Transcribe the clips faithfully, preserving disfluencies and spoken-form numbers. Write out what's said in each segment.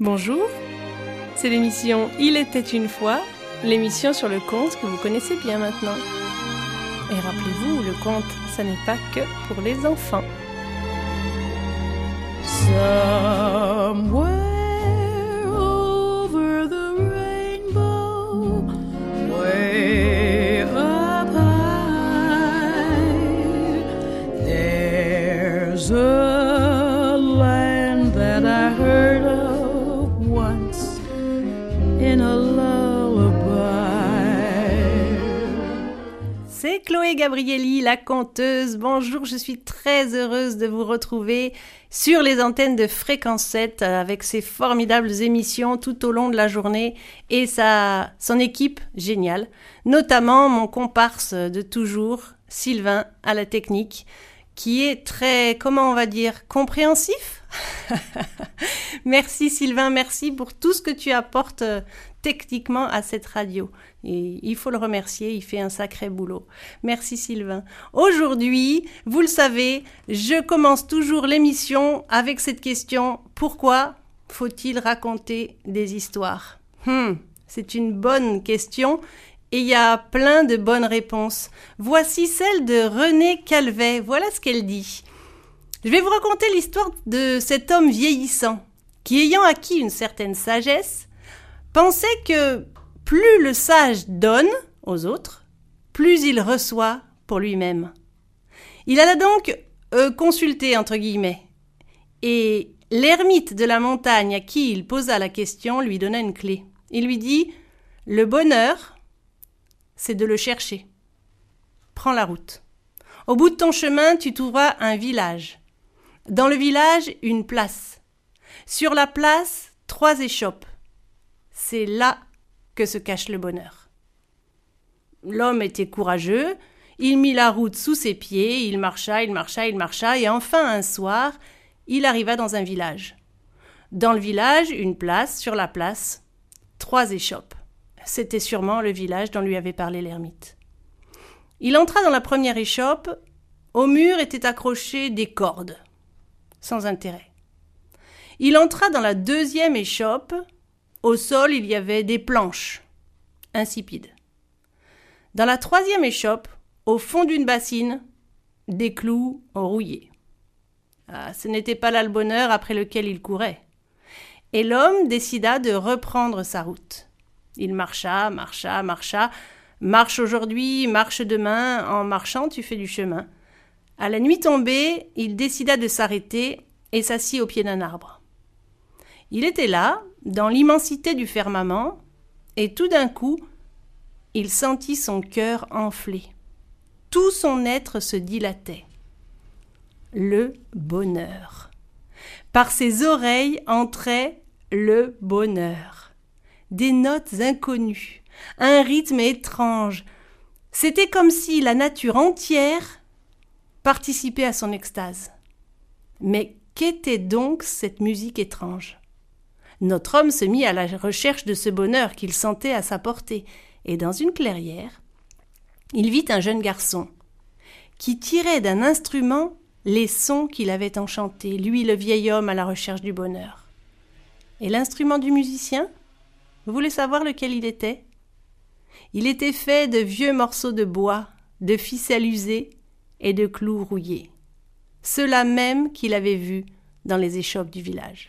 Bonjour, c'est l'émission Il était une fois, l'émission sur le conte que vous connaissez bien maintenant. Et rappelez-vous, le conte, ça n'est pas que pour les enfants. Somewhere over the rainbow, way up high, there's a land that I heard of once in a lullaby. C'est Chloé Gabrielli, la conteuse. Bonjour, je suis très heureuse de vous retrouver sur les antennes de Fréquence sept avec ses formidables émissions tout au long de la journée et sa, son équipe géniale, notamment mon comparse de toujours, Sylvain, à la technique, qui est très, comment on va dire, compréhensif. Merci Sylvain, merci pour tout ce que tu apportes euh, techniquement à cette radio. Et il faut le remercier, il fait un sacré boulot. Merci Sylvain. Aujourd'hui, vous le savez, je commence toujours l'émission avec cette question: pourquoi faut-il raconter des histoires ? Hmm, c'est une bonne question et il y a plein de bonnes réponses. Voici celle de Renée Calvet. Voilà ce qu'elle dit. Je vais vous raconter l'histoire de cet homme vieillissant qui, ayant acquis une certaine sagesse, pensait que plus le sage donne aux autres, plus il reçoit pour lui-même. Il alla donc euh, consulter, entre guillemets, et l'ermite de la montagne à qui il posa la question lui donna une clé. Il lui dit « Le bonheur, c'est de le chercher. Prends la route. Au bout de ton chemin, tu trouveras un village. Dans le village, une place. Sur la place, trois échoppes. C'est là que se cache le bonheur. » L'homme était courageux, il mit la route sous ses pieds, il marcha, il marcha, il marcha, et enfin un soir, il arriva dans un village. Dans le village, une place, sur la place, trois échoppes. C'était sûrement le village dont lui avait parlé l'ermite. Il entra dans la première échoppe, au mur étaient accrochées des cordes, sans intérêt. Il entra dans la deuxième échoppe, au sol, il y avait des planches, insipides. Dans la troisième échoppe, au fond d'une bassine, des clous rouillés. Ah, ce n'était pas là le bonheur après lequel il courait. Et l'homme décida de reprendre sa route. Il marcha, marcha, marcha. Marche aujourd'hui, marche demain. En marchant, tu fais du chemin. À la nuit tombée, il décida de s'arrêter et s'assit au pied d'un arbre. Il était là, dans l'immensité du firmament, et tout d'un coup, il sentit son cœur enfler. Tout son être se dilatait. Le bonheur. Par ses oreilles entrait le bonheur. Des notes inconnues, un rythme étrange. C'était comme si la nature entière participait à son extase. Mais qu'était donc cette musique étrange ? Notre homme se mit à la recherche de ce bonheur qu'il sentait à sa portée, et dans une clairière, il vit un jeune garçon qui tirait d'un instrument les sons qu'il avait enchantés, lui le vieil homme à la recherche du bonheur. Et l'instrument du musicien ? Vous voulez savoir lequel il était ? Il était fait de vieux morceaux de bois, de ficelles usées et de clous rouillés, ceux-là même qu'il avait vus dans les échoppes du village.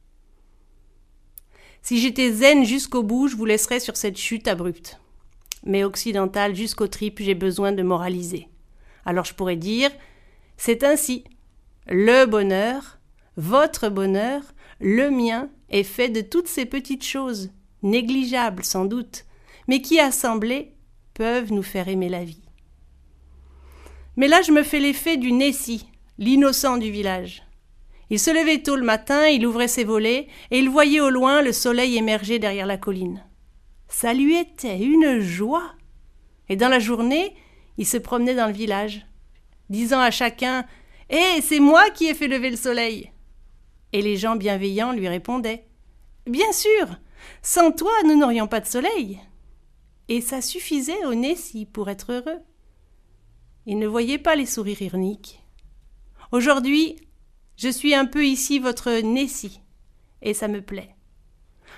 Si j'étais zen jusqu'au bout, je vous laisserais sur cette chute abrupte. Mais occidentale jusqu'aux tripes, j'ai besoin de moraliser. Alors je pourrais dire, c'est ainsi. Le bonheur, votre bonheur, le mien, est fait de toutes ces petites choses, négligeables sans doute, mais qui assemblées peuvent nous faire aimer la vie. Mais là, je me fais l'effet du Nessie, l'innocent du village. Il se levait tôt le matin, il ouvrait ses volets, et il voyait au loin le soleil émerger derrière la colline. Ça lui était une joie. Et dans la journée, il se promenait dans le village, disant à chacun « Hé, c'est moi qui ai fait lever le soleil !» Et les gens bienveillants lui répondaient « Bien sûr, sans toi, nous n'aurions pas de soleil !» Et ça suffisait au Nessie pour être heureux. Il ne voyait pas les sourires ironiques. Aujourd'hui, je suis un peu ici votre Nessie, et ça me plaît.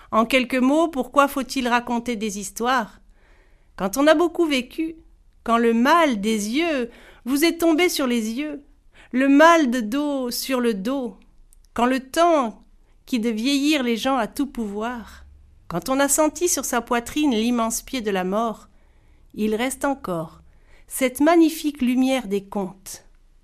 En quelques mots, pourquoi faut-il raconter des histoires? Quand on a beaucoup vécu, quand le mal des yeux vous est tombé sur les yeux, le mal de dos sur le dos, quand le temps qui de vieillir les gens a tout pouvoir, quand on a senti sur sa poitrine l'immense pied de la mort, il reste encore cette magnifique lumière des contes.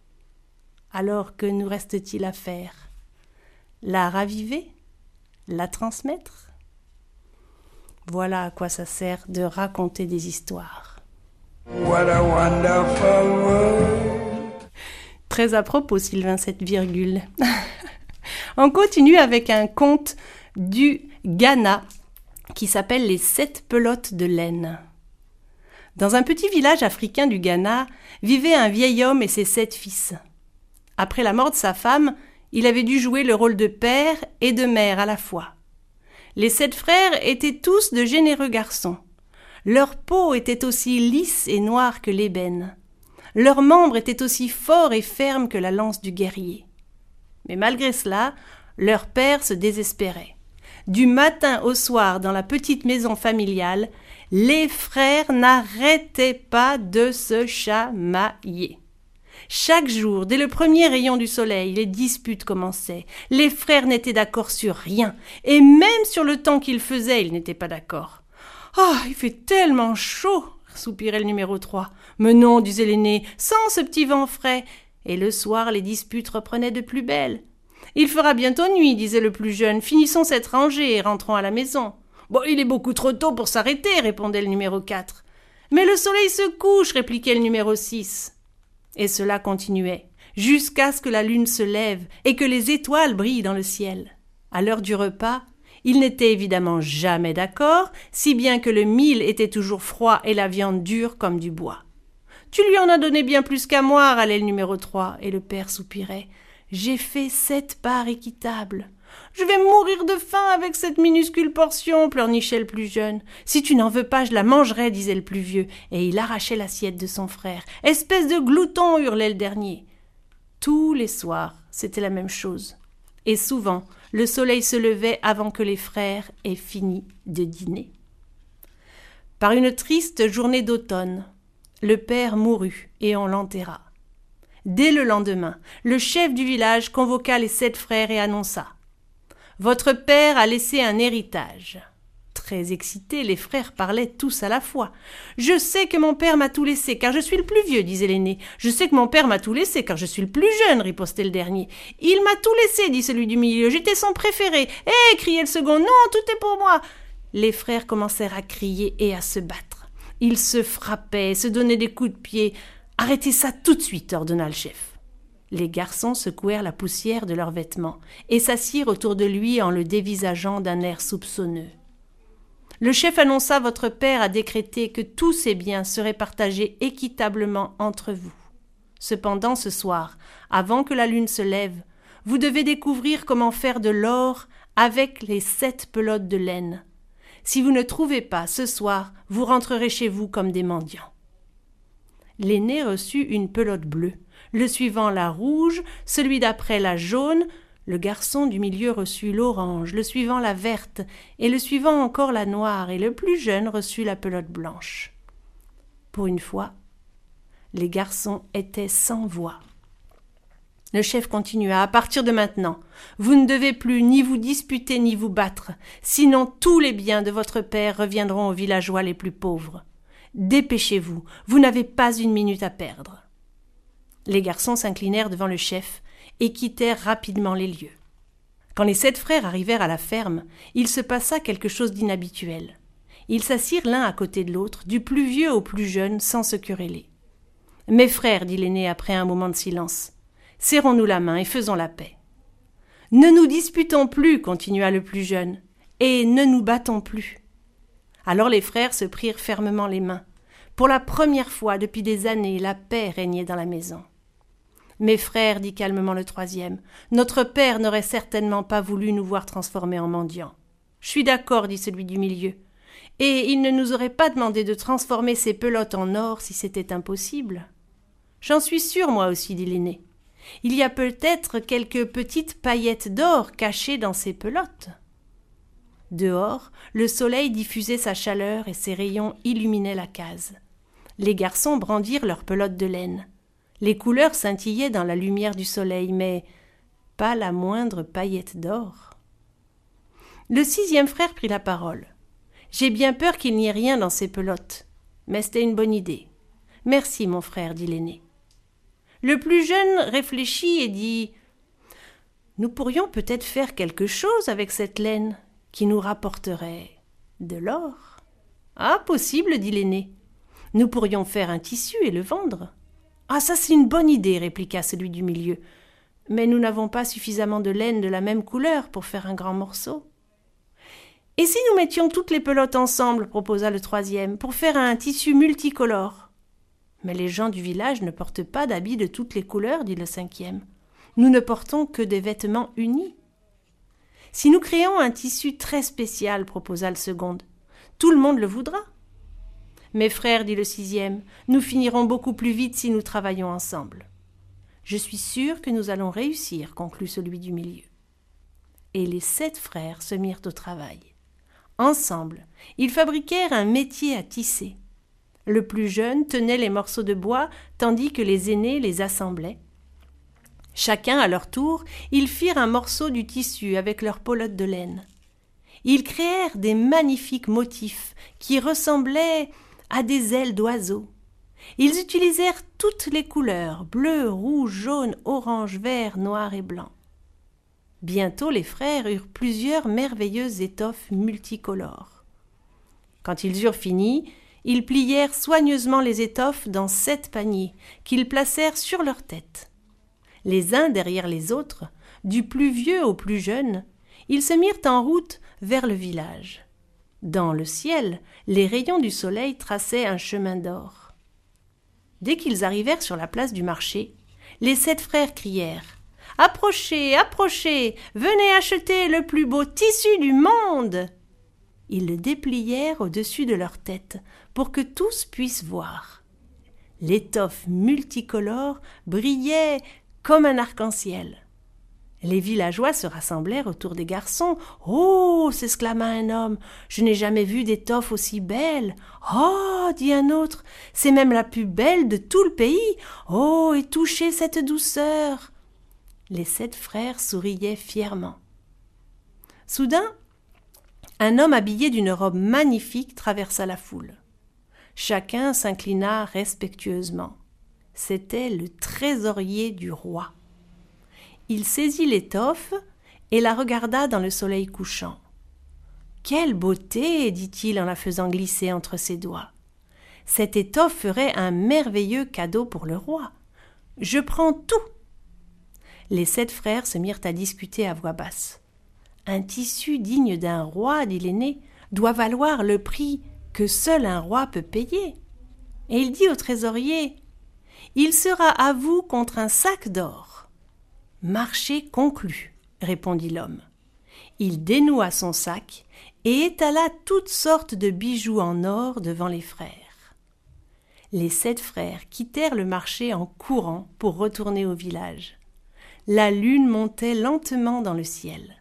Alors que nous reste-t-il à faire? La raviver? La transmettre? Voilà à quoi ça sert de raconter des histoires. What a wonderful world. Très à propos, Sylvain, cette virgule. On continue avec un conte du Ghana qui s'appelle Les sept pelotes de laine. Dans un petit village africain du Ghana vivait un vieil homme et ses sept fils. Après la mort de sa femme, il avait dû jouer le rôle de père et de mère à la fois. Les sept frères étaient tous de généreux garçons. Leur peau était aussi lisse et noire que l'ébène. Leurs membres étaient aussi forts et fermes que la lance du guerrier. Mais malgré cela, leur père se désespérait. Du matin au soir, dans la petite maison familiale, les frères n'arrêtaient pas de se chamailler. Chaque jour, dès le premier rayon du soleil, les disputes commençaient. Les frères n'étaient d'accord sur rien, et même sur le temps qu'il faisait, ils n'étaient pas d'accord. « Ah, il fait tellement chaud !» soupirait le numéro trois. « Mais non, disait l'aîné, sans ce petit vent frais !» Et le soir, les disputes reprenaient de plus belle. « Il fera bientôt nuit, disait le plus jeune. Finissons cette rangée et rentrons à la maison. »« Bon, il est beaucoup trop tôt pour s'arrêter, répondait le numéro quatre. « Mais le soleil se couche, répliquait le numéro six. Et cela continuait, jusqu'à ce que la lune se lève et que les étoiles brillent dans le ciel. À l'heure du repas, ils n'étaient évidemment jamais d'accord, si bien que le mil était toujours froid et la viande dure comme du bois. « Tu lui en as donné bien plus qu'à moi, râlait le numéro trois, et le père soupirait. « J'ai fait sept parts équitables. »« Je vais mourir de faim avec cette minuscule portion, pleurnichait le plus jeune. « Si tu n'en veux pas, je la mangerai, disait le plus vieux, et il arrachait l'assiette de son frère. « Espèce de glouton, hurlait le dernier. » Tous les soirs, c'était la même chose. Et souvent, le soleil se levait avant que les frères aient fini de dîner. Par une triste journée d'automne, le père mourut et on l'enterra. Dès le lendemain, le chef du village convoqua les sept frères et annonça « Votre père a laissé un héritage. » Très excités, les frères parlaient tous à la fois. « Je sais que mon père m'a tout laissé, car je suis le plus vieux, disait l'aîné. Je sais que mon père m'a tout laissé, car je suis le plus jeune, ripostait le dernier. Il m'a tout laissé, dit celui du milieu. J'étais son préféré. Hé, criait le second. Non, tout est pour moi. Les frères commencèrent à crier et à se battre. Ils se frappaient, se donnaient des coups de pied. Arrêtez ça tout de suite, ordonna le chef. Les garçons secouèrent la poussière de leurs vêtements et s'assirent autour de lui en le dévisageant d'un air soupçonneux. Le chef annonça « Votre père a décrété que tous ses biens seraient partagés équitablement entre vous. Cependant, ce soir, avant que la lune se lève, vous devez découvrir comment faire de l'or avec les sept pelotes de laine. Si vous ne trouvez pas ce soir, vous rentrerez chez vous comme des mendiants. » L'aîné reçut une pelote bleue, le suivant la rouge, celui d'après la jaune, le garçon du milieu reçut l'orange, le suivant la verte, et le suivant encore la noire, et le plus jeune reçut la pelote blanche. Pour une fois, les garçons étaient sans voix. Le chef continua, « À partir de maintenant, vous ne devez plus ni vous disputer ni vous battre, sinon tous les biens de votre père reviendront aux villageois les plus pauvres. Dépêchez-vous, vous n'avez pas une minute à perdre. » Les garçons s'inclinèrent devant le chef et quittèrent rapidement les lieux. Quand les sept frères arrivèrent à la ferme, il se passa quelque chose d'inhabituel. Ils s'assirent l'un à côté de l'autre, du plus vieux au plus jeune, sans se quereller. « Mes frères, dit l'aîné après un moment de silence, serrons-nous la main et faisons la paix. »« Ne nous disputons plus, continua le plus jeune, et ne nous battons plus. » Alors les frères se prirent fermement les mains. Pour la première fois depuis des années, la paix régnait dans la maison. « Mes frères, dit calmement le troisième, notre père n'aurait certainement pas voulu nous voir transformés en mendiants. »« Je suis d'accord, dit celui du milieu. Et il ne nous aurait pas demandé de transformer ces pelotes en or si c'était impossible. »« J'en suis sûr, moi aussi, dit l'aîné. Il y a peut-être quelques petites paillettes d'or cachées dans ces pelotes. » Dehors, le soleil diffusait sa chaleur et ses rayons illuminaient la case. Les garçons brandirent leurs pelotes de laine. Les couleurs scintillaient dans la lumière du soleil, mais pas la moindre paillette d'or. Le sixième frère prit la parole. « J'ai bien peur qu'il n'y ait rien dans ces pelotes, mais c'était une bonne idée. »« Merci, mon frère, » dit l'aîné. Le plus jeune réfléchit et dit « Nous pourrions peut-être faire quelque chose avec cette laine qui nous rapporterait de l'or. »« Ah, possible, » dit l'aîné. « Nous pourrions faire un tissu et le vendre. »« Ah, ça c'est une bonne idée, » répliqua celui du milieu. « Mais nous n'avons pas suffisamment de laine de la même couleur pour faire un grand morceau. »« Et si nous mettions toutes les pelotes ensemble, » proposa le troisième, « pour faire un tissu multicolore. »« Mais les gens du village ne portent pas d'habits de toutes les couleurs, » dit le cinquième. « Nous ne portons que des vêtements unis. »« Si nous créons un tissu très spécial, » proposa le second, « tout le monde le voudra. »« Mes frères, » dit le sixième, « nous finirons beaucoup plus vite si nous travaillons ensemble. »« Je suis sûr que nous allons réussir, » conclut celui du milieu. Et les sept frères se mirent au travail. Ensemble, ils fabriquèrent un métier à tisser. Le plus jeune tenait les morceaux de bois, tandis que les aînés les assemblaient. Chacun, à leur tour, ils firent un morceau du tissu avec leurs pelotes de laine. Ils créèrent des magnifiques motifs qui ressemblaient à des ailes d'oiseaux. Ils utilisèrent toutes les couleurs, bleu, rouge, jaune, orange, vert, noir et blanc. Bientôt les frères eurent plusieurs merveilleuses étoffes multicolores. Quand ils eurent fini, ils plièrent soigneusement les étoffes dans sept paniers qu'ils placèrent sur leur tête. Les uns derrière les autres, du plus vieux au plus jeune, ils se mirent en route vers le village. Dans le ciel, les rayons du soleil traçaient un chemin d'or. Dès qu'ils arrivèrent sur la place du marché, les sept frères crièrent « Approchez, approchez, venez acheter le plus beau tissu du monde !» Ils le déplièrent au-dessus de leur tête pour que tous puissent voir. L'étoffe multicolore brillait comme un arc-en-ciel. Les villageois se rassemblèrent autour des garçons. « Oh !» s'exclama un homme, « je n'ai jamais vu d'étoffe aussi belle. »« Oh !» dit un autre, « c'est même la plus belle de tout le pays. Oh ! Et touchez cette douceur !» Les sept frères souriaient fièrement. Soudain, un homme habillé d'une robe magnifique traversa la foule. Chacun s'inclina respectueusement. C'était le trésorier du roi. Il saisit l'étoffe et la regarda dans le soleil couchant. « Quelle beauté !» dit-il en la faisant glisser entre ses doigts. « Cette étoffe ferait un merveilleux cadeau pour le roi. Je prends tout !» Les sept frères se mirent à discuter à voix basse. « Un tissu digne d'un roi, dit l'aîné, doit valoir le prix que seul un roi peut payer. » Et il dit au trésorier « Il sera à vous contre un sac d'or. » « Marché conclu, » répondit l'homme. Il dénoua son sac et étala toutes sortes de bijoux en or devant les frères. Les sept frères quittèrent le marché en courant pour retourner au village. La lune montait lentement dans le ciel.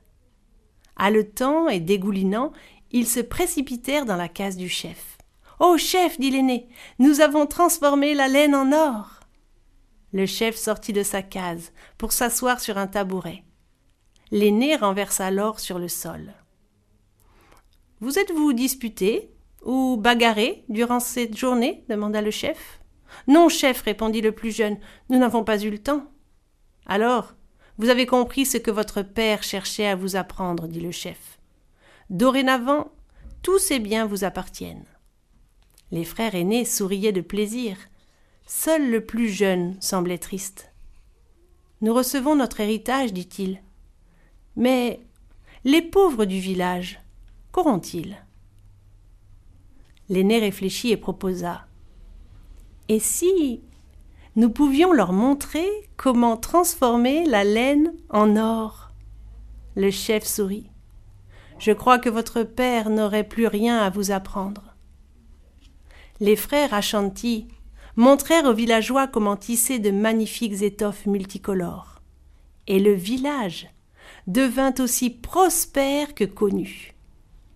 Haletant et dégoulinant, ils se précipitèrent dans la case du chef. « Oh, chef !» dit l'aîné, « nous avons transformé la laine en or. » Le chef sortit de sa case pour s'asseoir sur un tabouret. L'aîné renversa l'or sur le sol. « Vous êtes-vous disputé ou bagarré durant cette journée ?» demanda le chef. « Non, chef, » répondit le plus jeune, « nous n'avons pas eu le temps. »« Alors, vous avez compris ce que votre père cherchait à vous apprendre, » dit le chef. « Dorénavant, tous ces biens vous appartiennent. » Les frères aînés souriaient de plaisir. Seul le plus jeune semblait triste. « Nous recevons notre héritage, dit-il. Mais les pauvres du village, qu'auront-ils » L'aîné réfléchit et proposa. « Et si nous pouvions leur montrer comment transformer la laine en or ?» Le chef sourit. « Je crois que votre père n'aurait plus rien à vous apprendre. » Les frères Ashanti montrèrent aux villageois comment tisser de magnifiques étoffes multicolores. Et le village devint aussi prospère que connu.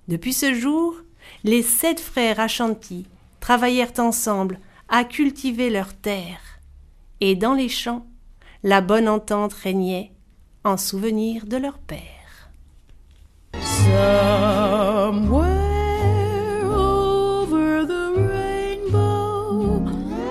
Depuis ce jour, les sept frères Ashanti travaillèrent ensemble à cultiver leurs terres. Et dans les champs, la bonne entente régnait en souvenir de leur père. Somewhere over the rainbow.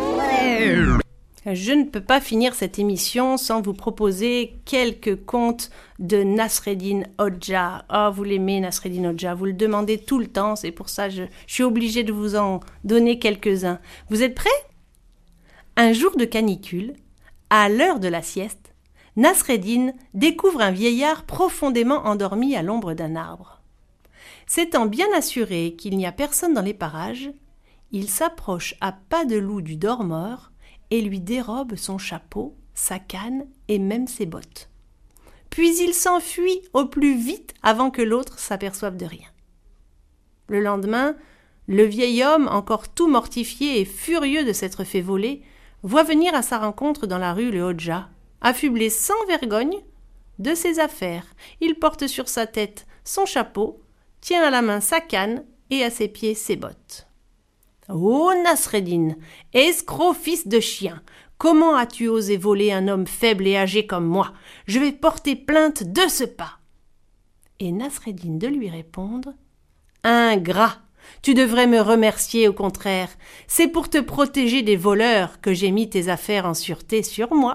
Je ne peux pas finir cette émission sans vous proposer quelques contes de Nasreddin Hodja. Oh, vous l'aimez, Nasreddin Hodja, vous le demandez tout le temps, c'est pour ça que je, je suis obligée de vous en donner quelques-uns. Vous êtes prêts ? Un jour de canicule, à l'heure de la sieste, Nasreddin découvre un vieillard profondément endormi à l'ombre d'un arbre. S'étant bien assuré qu'il n'y a personne dans les parages, il s'approche à pas de loup du dormeur et lui dérobe son chapeau, sa canne et même ses bottes. Puis il s'enfuit au plus vite avant que l'autre s'aperçoive de rien. Le lendemain, le vieil homme, encore tout mortifié et furieux de s'être fait voler, voit venir à sa rencontre dans la rue le Hodja, affublé sans vergogne de ses affaires. Il porte sur sa tête son chapeau, tient à la main sa canne et à ses pieds ses bottes. « Oh, Nasreddin, escroc fils de chien, comment as-tu osé voler un homme faible et âgé comme moi ? Je vais porter plainte de ce pas. » Et Nasreddin de lui répondre « Ingrat, tu devrais me remercier au contraire. C'est pour te protéger des voleurs que j'ai mis tes affaires en sûreté sur moi. »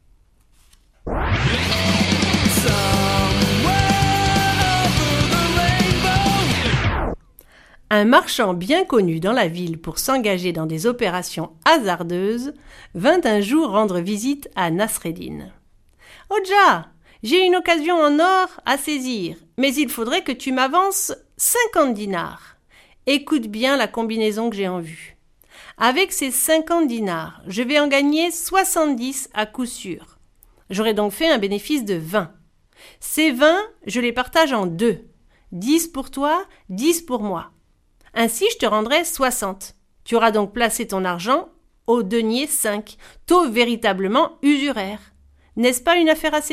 Un marchand bien connu dans la ville pour s'engager dans des opérations hasardeuses vint un jour rendre visite à Nasreddin. « Hodja, j'ai une occasion en or à saisir, mais il faudrait que tu m'avances cinquante dinars. Écoute bien la combinaison que j'ai en vue. Avec ces cinquante dinars, je vais en gagner soixante-dix à coup sûr. J'aurai donc fait un bénéfice de vingt. Ces vingt, je les partage en deux. dix pour toi, dix pour moi. Ainsi, je te rendrai soixante. Tu auras donc placé ton argent au denier cinq, taux véritablement usuraire. N'est-ce pas une affaire à saisir ? » ?»«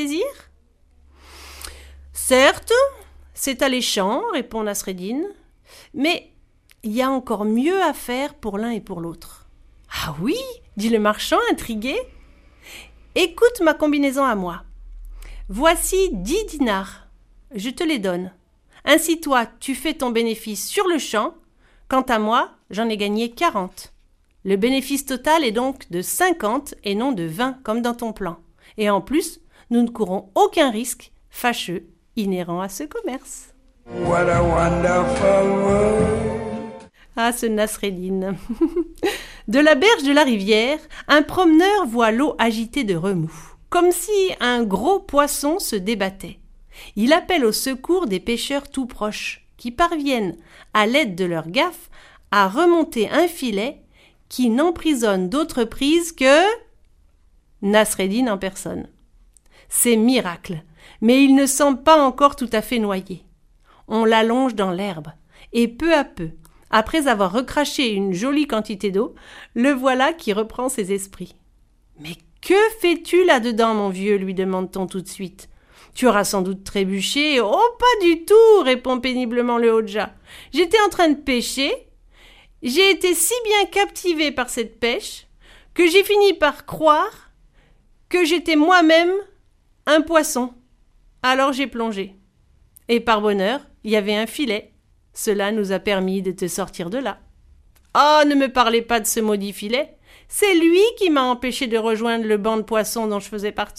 Certes, c'est alléchant, répond Nasreddin, mais il y a encore mieux à faire pour l'un et pour l'autre. »« Ah oui ?» dit le marchand, intrigué. « Écoute ma combinaison à moi. Voici dix dinars. Je te les donne. Ainsi, toi, tu fais ton bénéfice sur le champ. Quant à moi, j'en ai gagné quarante. Le bénéfice total est donc de cinquante et non de vingt comme dans ton plan. Et en plus, nous ne courons aucun risque fâcheux inhérent à ce commerce. » What a wonderful world. Ah, ce Nasreddin. De la berge de la rivière, un promeneur voit l'eau agitée de remous, comme si un gros poisson se débattait. Il appelle au secours des pêcheurs tout proches, qui parviennent, à l'aide de leur gaffe, à remonter un filet qui n'emprisonne d'autre prise que Nasreddin en personne. C'est miracle, mais il ne semble pas encore tout à fait noyé. On l'allonge dans l'herbe, et peu à peu, après avoir recraché une jolie quantité d'eau, le voilà qui reprend ses esprits. « Mais que fais-tu là-dedans, mon vieux ?» lui demande-t-on tout de suite. « Tu auras sans doute trébuché. »« Oh, pas du tout !» répond péniblement le Hodja. « J'étais en train de pêcher. J'ai été si bien captivé par cette pêche que j'ai fini par croire que j'étais moi-même un poisson. Alors j'ai plongé. Et par bonheur, il y avait un filet. Cela nous a permis de te sortir de là. »« Oh, ne me parlez pas de ce maudit filet. C'est lui qui m'a empêché de rejoindre le banc de poissons dont je faisais partie. »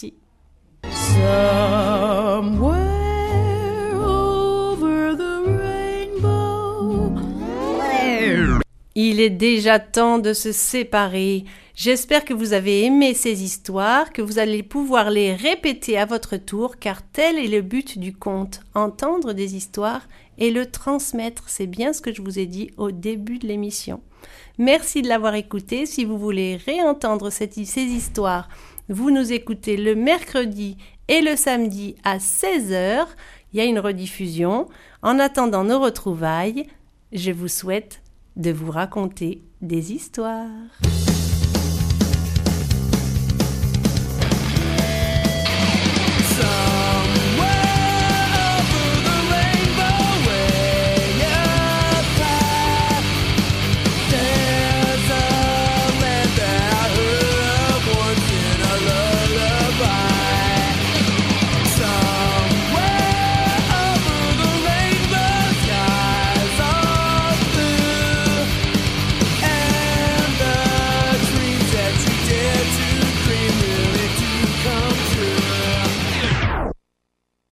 Somewhere over the rainbow. Il est déjà temps de se séparer. J'espère que vous avez aimé ces histoires, que vous allez pouvoir les répéter à votre tour, car tel est le but du conte, entendre des histoires et le transmettre. C'est bien ce que je vous ai dit au début de l'émission. Merci de l'avoir écouté. Si vous voulez réentendre cette, ces histoires, vous nous écoutez le mercredi et le samedi à seize heures. Il y a une rediffusion. En attendant nos retrouvailles, je vous souhaite de vous raconter des histoires.